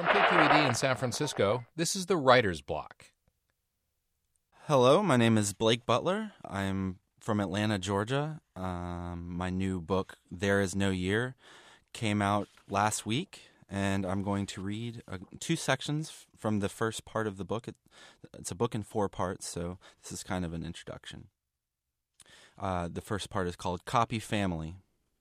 From KQED in San Francisco, this is the Writer's Block. Hello, my name is Blake Butler. I'm from Atlanta, Georgia. My new book, There Is No Year, came out last week, and I'm going to read two sections from the first part of the book. It's a book in 4 parts, so this is kind of an introduction. The first part is called Copy Family.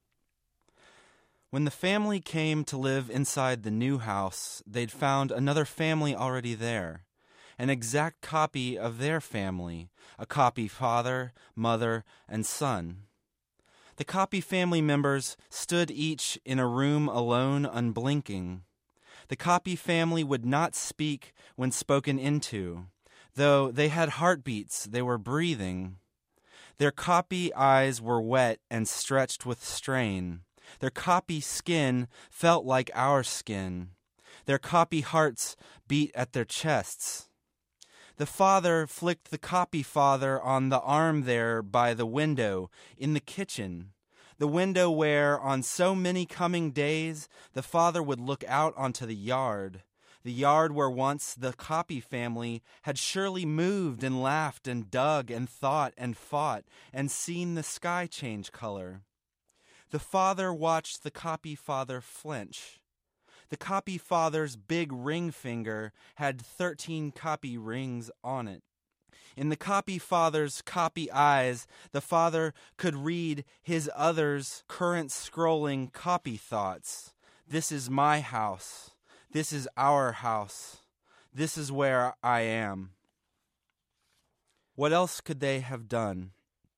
When the family came to live inside the new house, they'd found another family already there. An exact copy of their family, a copy father, mother, and son. The copy family members stood each in a room alone, unblinking. The copy family would not speak when spoken into, though they had heartbeats, they were breathing. Their copy eyes were wet and stretched with strain. Their copy skin felt like our skin. Their copy hearts beat at their chests. The father flicked the copy father on the arm there by the window in the kitchen, the window where, on so many coming days, the father would look out onto the yard where once the copy family had surely moved and laughed and dug and thought and fought and seen the sky change color. The father watched the copy father flinch. The copy father's big ring finger had 13 copy rings on it. In the copy father's copy eyes, the father could read his other's current scrolling copy thoughts. This is my house. This is our house. This is where I am. What else could they have done?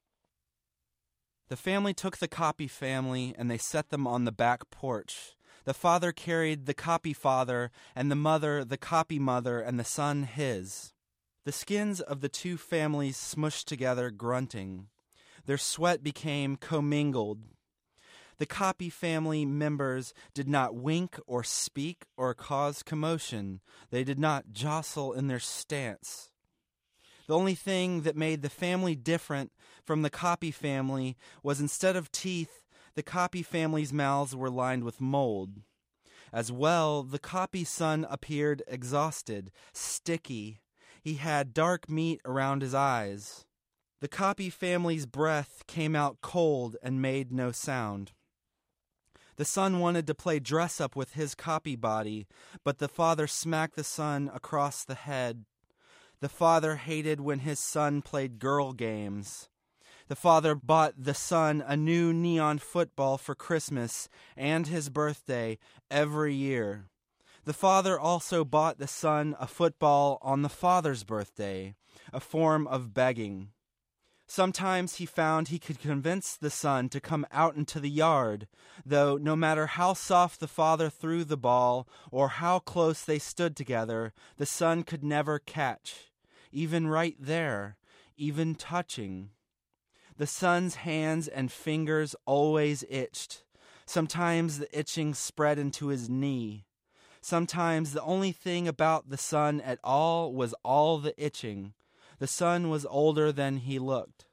The family took the copy family and they set them on the back porch. The father carried the copy father, and the mother the copy mother, and the son his. The skins of the two families smushed together, grunting. Their sweat became commingled. The copy family members did not wink or speak or cause commotion. They did not jostle in their stance. The only thing that made the family different from the copy family was instead of teeth, the copy family's mouths were lined with mold. As well, the copy son appeared exhausted, sticky. He had dark meat around his eyes. The copy family's breath came out cold and made no sound. The son wanted to play dress-up with his copy body, but the father smacked the son across the head. The father hated when his son played girl games. The father bought the son a new neon football for Christmas and his birthday every year. The father also bought the son a football on the father's birthday, a form of begging. Sometimes he found he could convince the son to come out into the yard, though no matter how soft the father threw the ball or how close they stood together, the son could never catch, even right there, even touching. The son's hands and fingers always itched. Sometimes the itching spread into his knee. Sometimes the only thing about the son at all was all the itching. The son was older than he looked.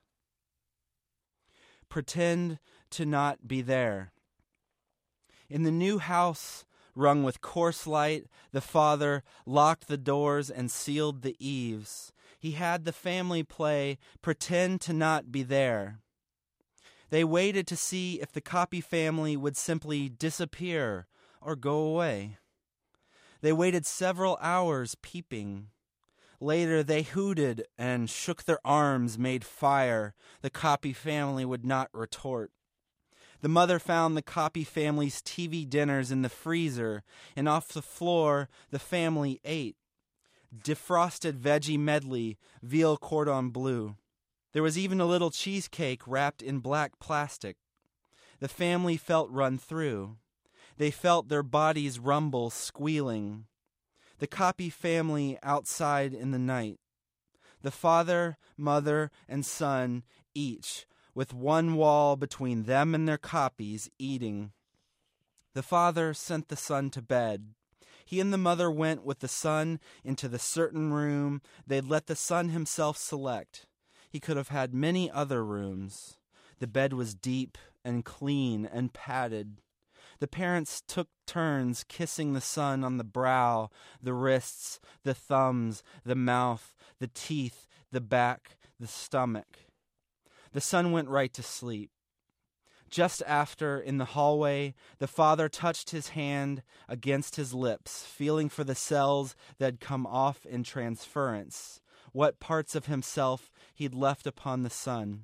Pretend to not be there. In the new house, rung with coarse light, the father locked the doors and sealed the eaves. He had the family play pretend to not be there. They waited to see if the copy family would simply disappear or go away. They waited several hours peeping. Later they hooted and shook their arms, made fire. The copy family would not retort. The mother found the copy family's TV dinners in the freezer, and off the floor the family ate. Defrosted veggie medley, veal cordon bleu. There was even a little cheesecake wrapped in black plastic. The family felt run through. They felt their bodies rumble, squealing. The copy family outside in the night. The father, mother, and son, each, with one wall between them and their copies, eating. The father sent the son to bed. He and the mother went with the son into the certain room they'd let the son himself select. He could have had many other rooms. The bed was deep and clean and padded. The parents took turns kissing the son on the brow, the wrists, the thumbs, the mouth, the teeth, the back, the stomach. The son went right to sleep. Just after, in the hallway, the father touched his hand against his lips, feeling for the cells that had come off in transference, what parts of himself he'd left upon the son.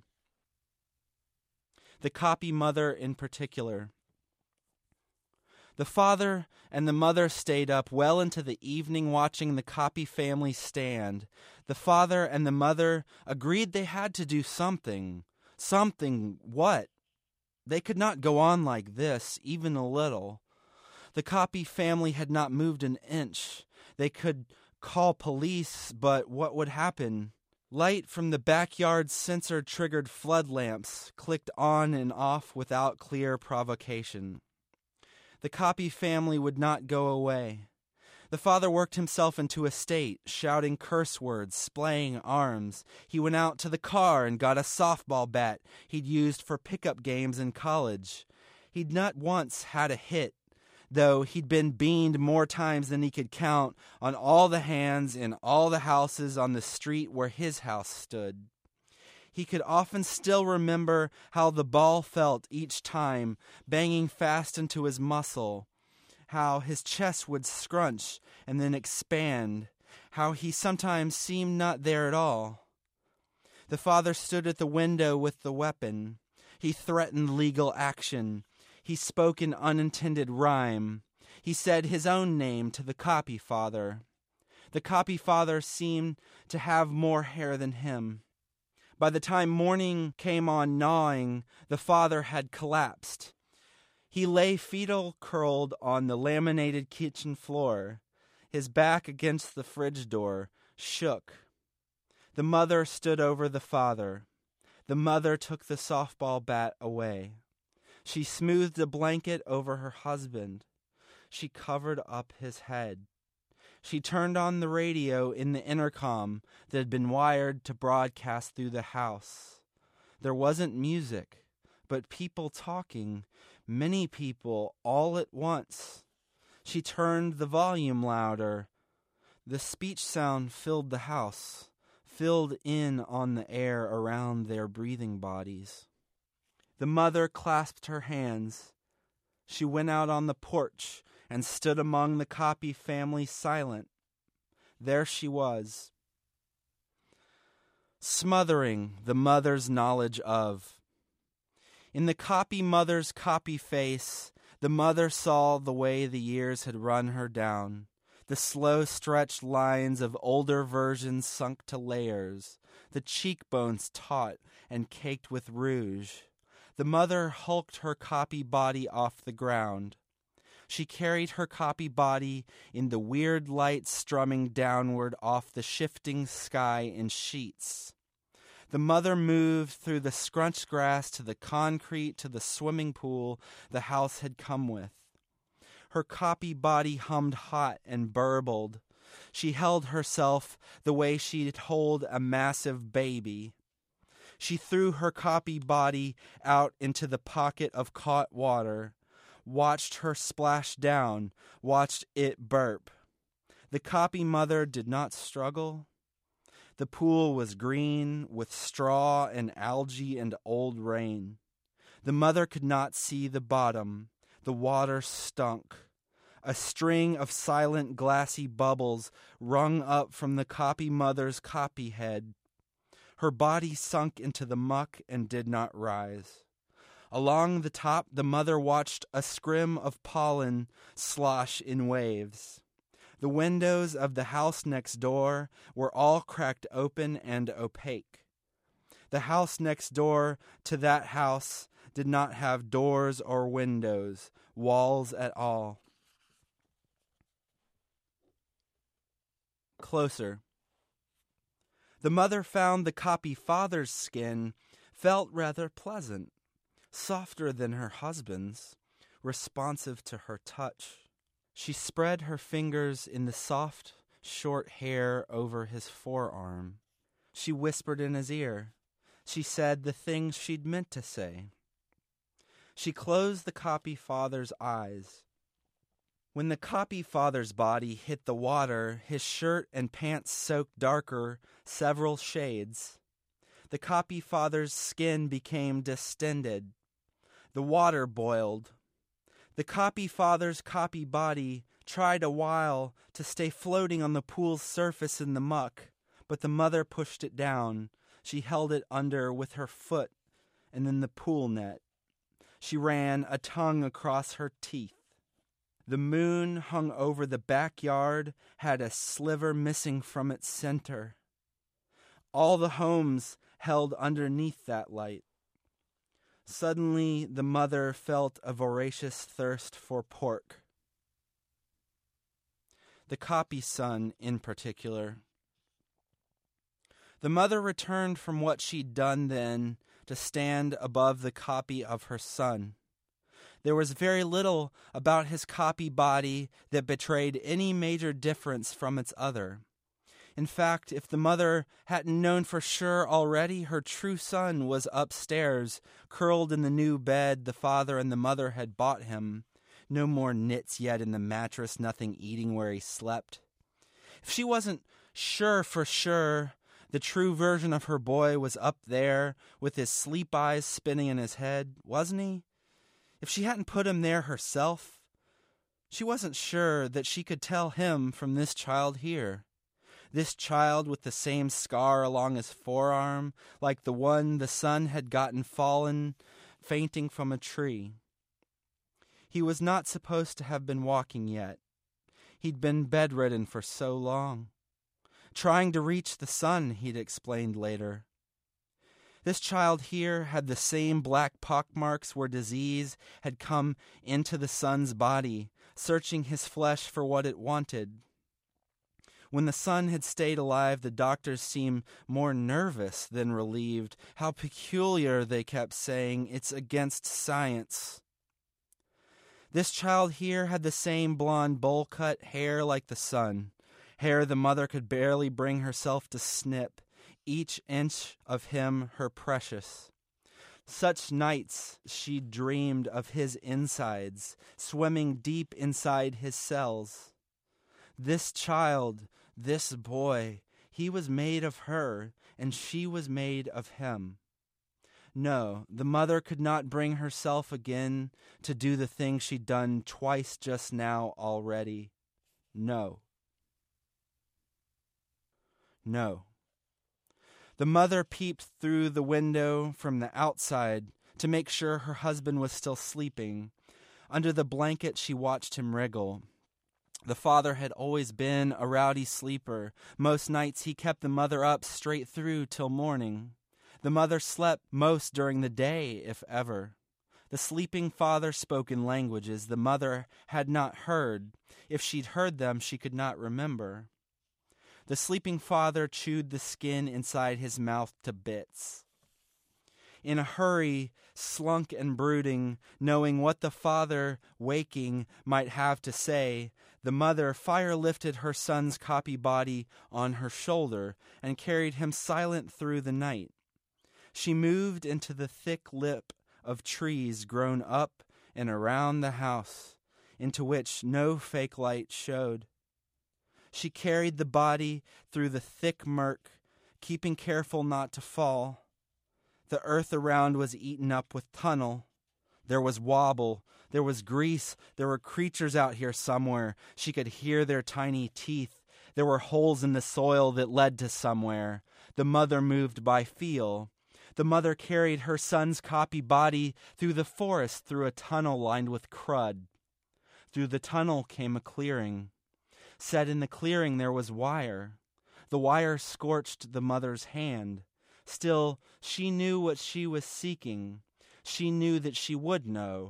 The copy mother in particular. The father and the mother stayed up well into the evening watching the copy family stand. The father and the mother agreed they had to do something. Something what? They could not go on like this, even a little. The copy family had not moved an inch. They could call police, but what would happen? Light from the backyard sensor-triggered flood lamps clicked on and off without clear provocation. The copy family would not go away. The father worked himself into a state, shouting curse words, splaying arms. He went out to the car and got a softball bat he'd used for pickup games in college. He'd not once had a hit, though he'd been beaned more times than he could count on all the hands in all the houses on the street where his house stood. He could often still remember how the ball felt each time, banging fast into his muscle, how his chest would scrunch and then expand, how he sometimes seemed not there at all. The father stood at the window with the weapon. He threatened legal action. He spoke in unintended rhyme. He said his own name to the copy father. The copy father seemed to have more hair than him. By the time morning came on gnawing, the father had collapsed. He lay fetal curled on the laminated kitchen floor. His back against the fridge door shook. The mother stood over the father. The mother took the softball bat away. She smoothed a blanket over her husband. She covered up his head. She turned on the radio in the intercom that had been wired to broadcast through the house. There wasn't music, but people talking, many people all at once. She turned the volume louder. The speech sound filled the house, filled in on the air around their breathing bodies. The mother clasped her hands. She went out on the porch and stood among the copy family silent. There she was, smothering the mother's knowledge of. In the copy mother's copy face, the mother saw the way the years had run her down, the slow stretched lines of older versions sunk to layers, the cheekbones taut and caked with rouge. The mother hulked her copy body off the ground. She carried her copy body in the weird light strumming downward off the shifting sky in sheets. The mother moved through the scrunched grass to the concrete to the swimming pool the house had come with. Her copy body hummed hot and burbled. She held herself the way she'd hold a massive baby. She threw her copy body out into the pocket of caught water, watched her splash down, watched it burp. The copy mother did not struggle. The pool was green with straw and algae and old rain. The mother could not see the bottom. The water stunk. A string of silent glassy bubbles wrung up from the copy mother's copy head. Her body sunk into the muck and did not rise. Along the top, the mother watched a scrim of pollen slosh in waves. The windows of the house next door were all cracked open and opaque. The house next door to that house did not have doors or windows, walls at all. Closer. The mother found the copy father's skin felt rather pleasant, softer than her husband's, responsive to her touch. She spread her fingers in the soft, short hair over his forearm. She whispered in his ear. She said the things she'd meant to say. She closed the copy father's eyes. When the copy father's body hit the water, his shirt and pants soaked darker several shades. The copy father's skin became distended. The water boiled. The copy father's copy body tried a while to stay floating on the pool's surface in the muck, but the mother pushed it down. She held it under with her foot and then the pool net. She ran a tongue across her teeth. The moon hung over the backyard, had a sliver missing from its center. All the homes held underneath that light. Suddenly, the mother felt a voracious thirst for pork. The copy son, in particular. The mother returned from what she'd done then to stand above the copy of her son. There was very little about his copy body that betrayed any major difference from its other. In fact, if the mother hadn't known for sure already, her true son was upstairs, curled in the new bed the father and the mother had bought him. No more knits yet in the mattress, nothing eating where he slept. If she wasn't sure for sure, the true version of her boy was up there with his sleep eyes spinning in his head, wasn't he? If she hadn't put him there herself, she wasn't sure that she could tell him from this child here. This child with the same scar along his forearm, like the one the son had gotten fallen, fainting from a tree. He was not supposed to have been walking yet. He'd been bedridden for so long. Trying to reach the sun, he'd explained later. This child here had the same black pockmarks where disease had come into the son's body, searching his flesh for what it wanted. When the son had stayed alive, the doctors seemed more nervous than relieved. How peculiar, they kept saying. It's against science. This child here had the same blonde bowl-cut hair like the son, hair the mother could barely bring herself to snip, each inch of him her precious. Such nights she dreamed of his insides, swimming deep inside his cells. This child, this boy, he was made of her, and she was made of him. No, the mother could not bring herself again to do the thing she'd done twice just now already. No. No. The mother peeped through the window from the outside to make sure her husband was still sleeping. Under the blanket, she watched him wriggle. The father had always been a rowdy sleeper. Most nights he kept the mother up straight through till morning. The mother slept most during the day, if ever. The sleeping father spoke in languages the mother had not heard. If she'd heard them, she could not remember. The sleeping father chewed the skin inside his mouth to bits. In a hurry, slunk and brooding, knowing what the father, waking, might have to say, the mother fire-lifted her son's copy body on her shoulder and carried him silent through the night. She moved into the thick lip of trees grown up and around the house, into which no fake light showed. She carried the body through the thick murk, keeping careful not to fall. The earth around was eaten up with tunnel. There was wobble. There was grease. There were creatures out here somewhere. She could hear their tiny teeth. There were holes in the soil that led to somewhere. The mother moved by feel. The mother carried her son's copy body through the forest through a tunnel lined with crud. Through the tunnel came a clearing. Set in the clearing there was wire. The wire scorched the mother's hand. Still, she knew what she was seeking. She knew that she would know.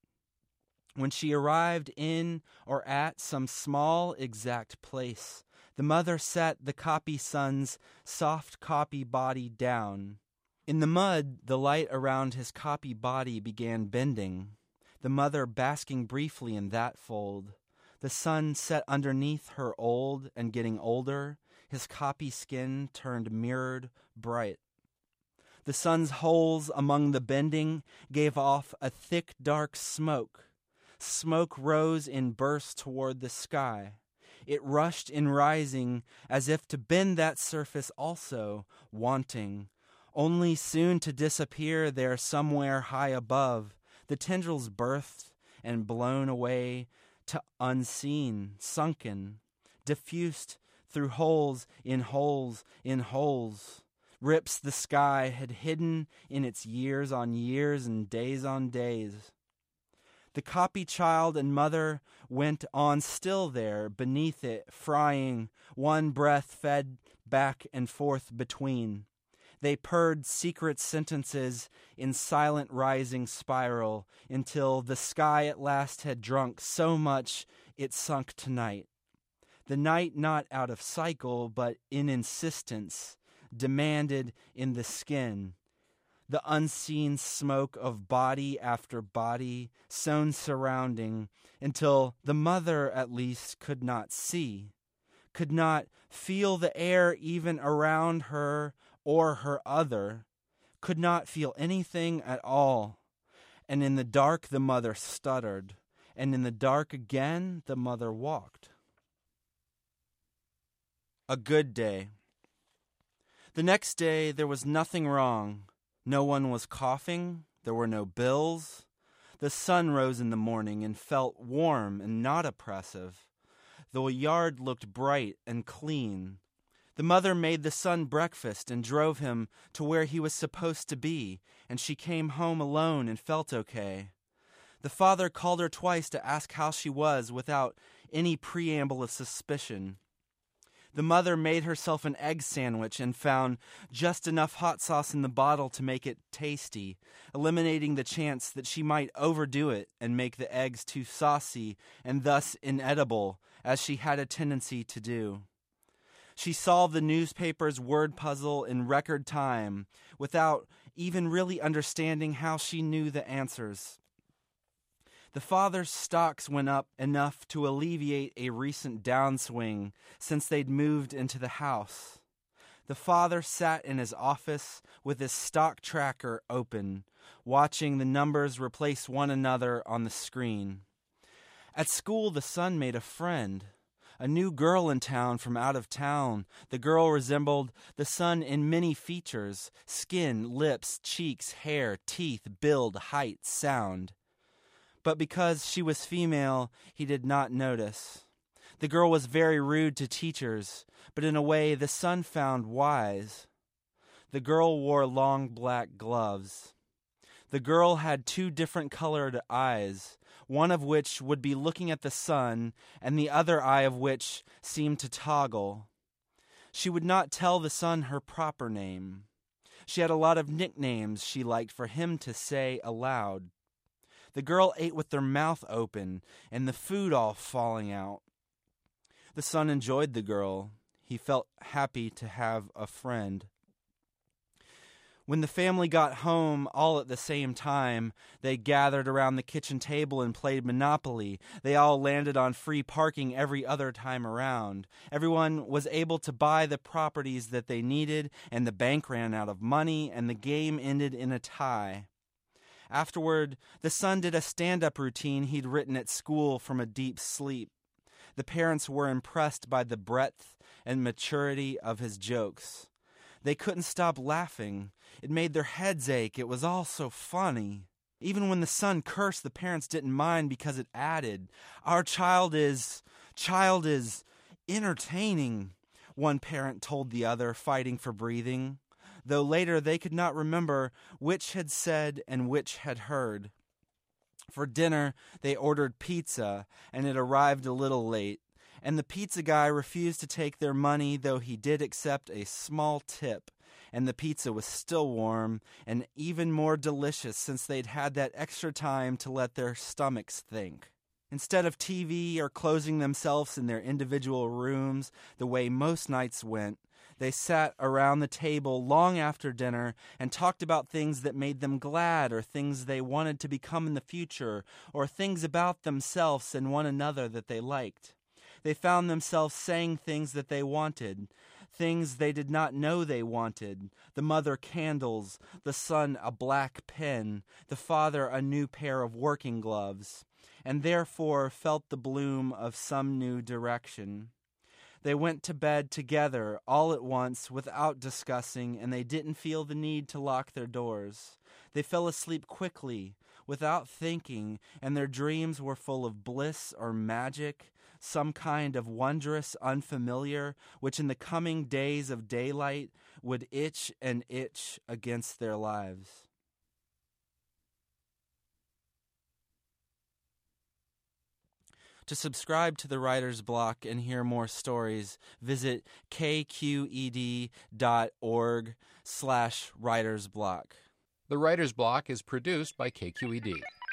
When she arrived in or at some small exact place, the mother set the copy son's soft copy body down. In the mud, the light around his copy body began bending, the mother basking briefly in that fold. The sun set underneath her old and getting older. His copy skin turned mirrored bright. The sun's holes among the bending gave off a thick, dark smoke. Smoke rose in bursts toward the sky. It rushed in rising, as if to bend that surface also, wanting, only soon to disappear there somewhere high above. The tendrils birthed and blown away to unseen, sunken, diffused through holes in holes in holes. Rips the sky had hidden in its years on years and days on days. The copy child and mother went on still there, beneath it, frying, one breath fed back and forth between. They purred secret sentences in silent rising spiral, until the sky at last had drunk so much it sunk to night. The night not out of cycle, but in insistence, demanded in the skin. The unseen smoke of body after body, sown surrounding, until the mother at least could not see, could not feel the air even around her or her other, could not feel anything at all. And in the dark the mother stuttered, and in the dark again the mother walked. A good day. The next day there was nothing wrong. No one was coughing. There were no bills. The sun rose in the morning and felt warm and not oppressive. The yard looked bright and clean. The mother made the son breakfast and drove him to where he was supposed to be, and she came home alone and felt okay. The father called her twice to ask how she was without any preamble of suspicion. The mother made herself an egg sandwich and found just enough hot sauce in the bottle to make it tasty, eliminating the chance that she might overdo it and make the eggs too saucy and thus inedible, as she had a tendency to do. She solved the newspaper's word puzzle in record time, without even really understanding how she knew the answers. The father's stocks went up enough to alleviate a recent downswing since they'd moved into the house. The father sat in his office with his stock tracker open, watching the numbers replace one another on the screen. At school, the son made a friend, a new girl in town from out of town. The girl resembled the son in many features: skin, lips, cheeks, hair, teeth, build, height, sound. But because she was female, he did not notice. The girl was very rude to teachers, but in a way the son found wise. The girl wore long black gloves. The girl had two different colored eyes, one of which would be looking at the sun, and the other eye of which seemed to toggle. She would not tell the son her proper name. She had a lot of nicknames she liked for him to say aloud. The girl ate with her mouth open and the food all falling out. The son enjoyed the girl. He felt happy to have a friend. When the family got home all at the same time, they gathered around the kitchen table and played Monopoly. They all landed on free parking every other time around. Everyone was able to buy the properties that they needed, and the bank ran out of money, and the game ended in a tie. Afterward, the son did a stand-up routine he'd written at school from a deep sleep. The parents were impressed by the breadth and maturity of his jokes. They couldn't stop laughing. It made their heads ache. It was all so funny. Even when the son cursed, the parents didn't mind because it added, "Our child is entertaining," one parent told the other, fighting for breathing, though later they could not remember which had said and which had heard. For dinner, they ordered pizza, and it arrived a little late, and the pizza guy refused to take their money, though he did accept a small tip, and the pizza was still warm and even more delicious since they'd had that extra time to let their stomachs think. Instead of TV or closing themselves in their individual rooms the way most nights went, they sat around the table long after dinner and talked about things that made them glad, or things they wanted to become in the future, or things about themselves and one another that they liked. They found themselves saying things that they wanted, things they did not know they wanted, the mother candles, the son a black pen, the father a new pair of working gloves, and therefore felt the bloom of some new direction. They went to bed together all at once without discussing, and they didn't feel the need to lock their doors. They fell asleep quickly, without thinking, and their dreams were full of bliss or magic, some kind of wondrous unfamiliar, which in the coming days of daylight would itch and itch against their lives. To subscribe to the Writer's Block and hear more stories, visit kqed.org/writersblock. The Writer's Block is produced by KQED.